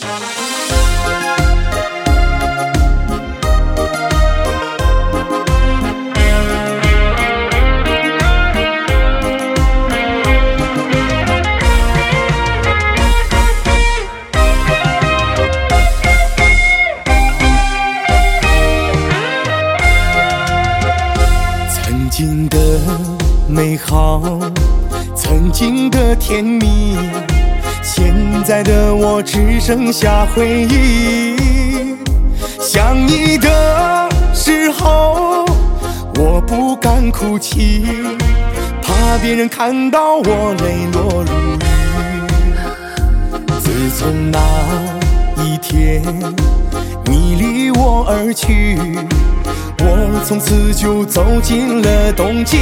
曾经的美好，曾经的甜蜜，现在的我只剩下回忆。想你的时候，我不敢哭泣，怕别人看到我泪落如雨。自从那一天你离我而去，我从此就走进了冬季。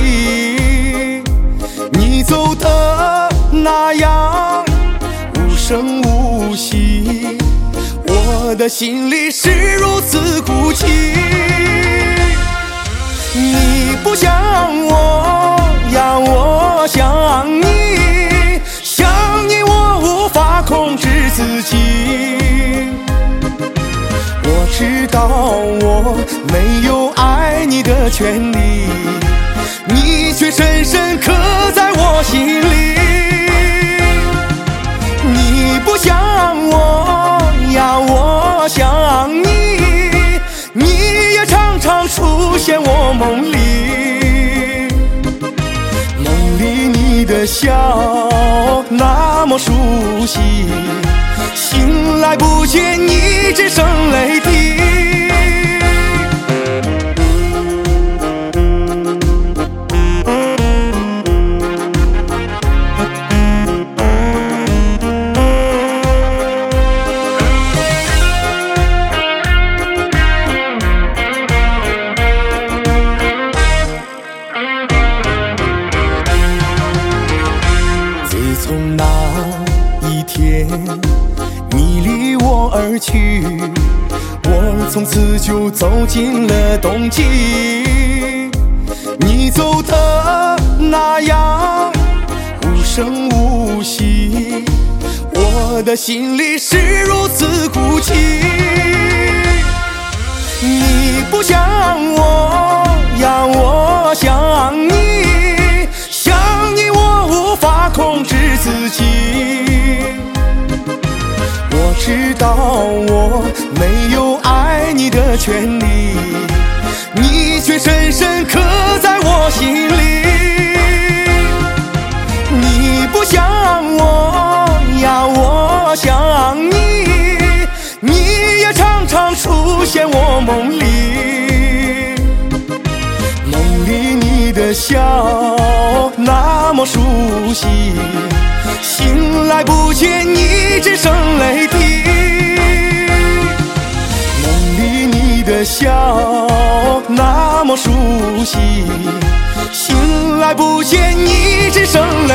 你走的那样无声无息，我的心里是如此哭泣。你不像我呀，我想你，想你我无法控制自己。我知道我没有爱你的权利，你却深深刻在我心里。你不像我呀，我想你，你也常常出现我梦里。梦里你的笑那么熟悉，醒来不见你，只剩泪滴。自从那一天你离我而去，我从此就走进了冬季。你走的那样无声无息，我的心里是如此哭泣。你不像我呀，我想你，想你我无法控制自己。我知道我没有爱你的权利，你却深深刻在我心里。你不像我呀，我想你，你也常常出现我梦里。梦里你的笑那么熟悉，醒来不见你，只剩泪滴。梦里你的笑那么熟悉，醒来不见你，只剩